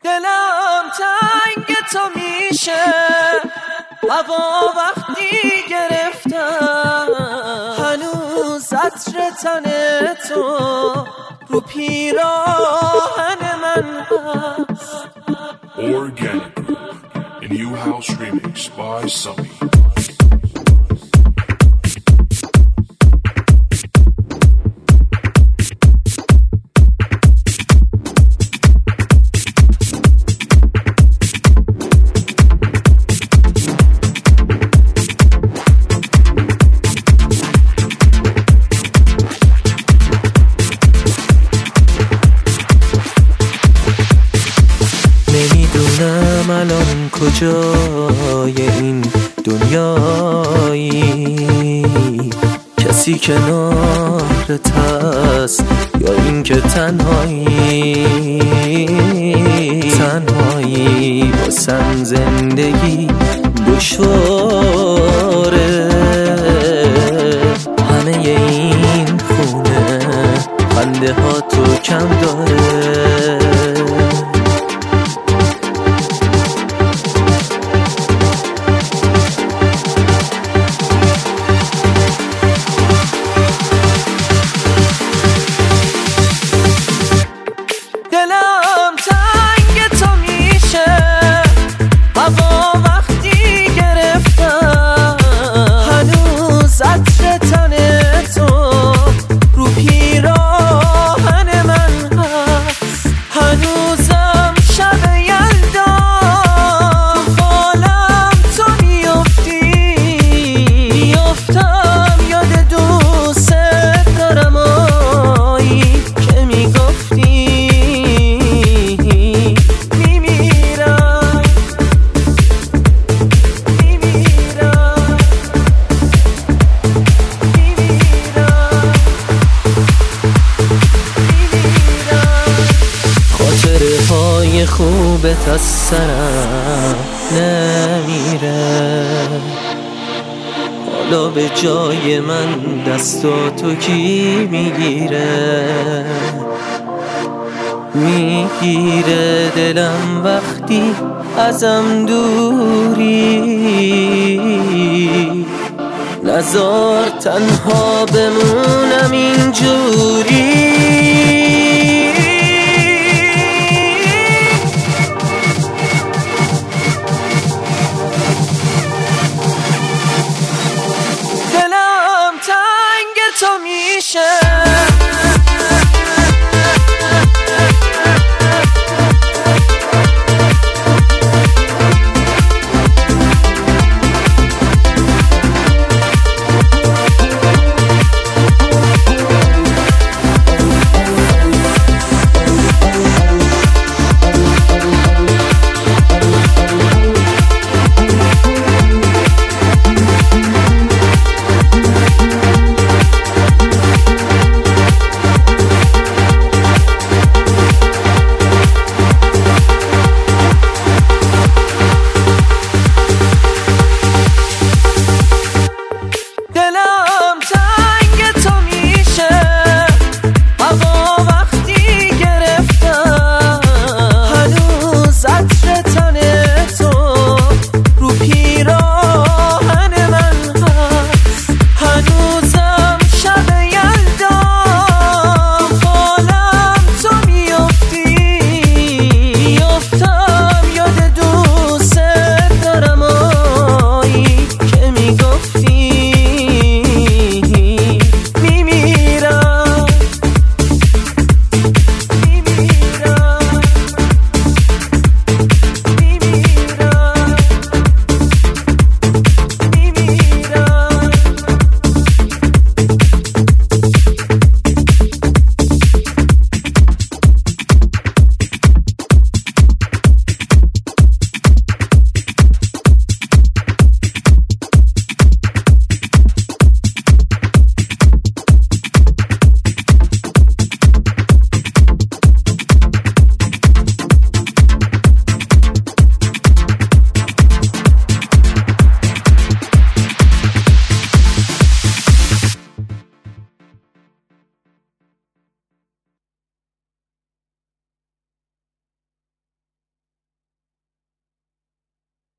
دلم تنگ تو میشه هوا وقتی گرفتم، هنوز عطر تن تو رو پیراهن من هست. Organic Group, a new house remix by Summy. نمیدونم الان کجای این دنیایی، کسی کنارت هست یا این که تنهایی واسم زندگی دشواره. همه این خونه خنده ها تو کم داره. دلم تنگ تو میشه هوا وقتی گرفتم، هنوز عطر تن تو رو پیراهن من هست. هنوزم شب یلدا تو حالم تو میافتم یاد دوست دارم آیی که میگفتی خوبت از سرم نمیره. حالا به جای من دستاتو کی میگیره دلم وقتی ازم دوری. نذار تنها بمونم اینجوری.